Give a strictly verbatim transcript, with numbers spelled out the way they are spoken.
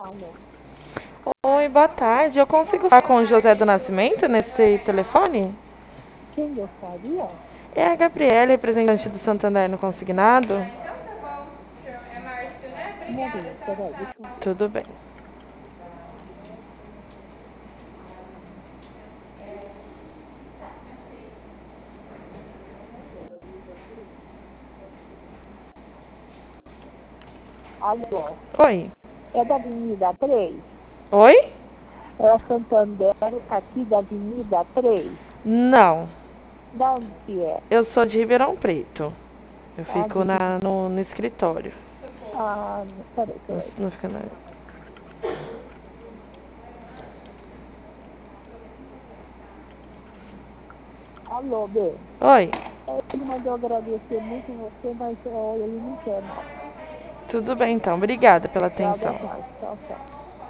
Alô, Oi, boa tarde. Eu consigo falar com o José do Nascimento nesse telefone? quem gostaria? É a Gabriela, representante do Santander no consignado? Um momento, peraí, deixa eu ver. Tudo bem. Alô, Oi. é da Avenida três? Oi? É a Santander, aqui da Avenida três? Não. Da onde que é? Eu sou de Ribeirão Preto. Eu Ah, fico de... na, no, no escritório. ah, peraí, Não, peraí. não fica na... Alô, bem. Oi. Ele mandou agradecer muito você, mas ó, ele não quer, não. Tudo bem então. Obrigada pela Tá, boa atenção. tarde. Tchau, tchau.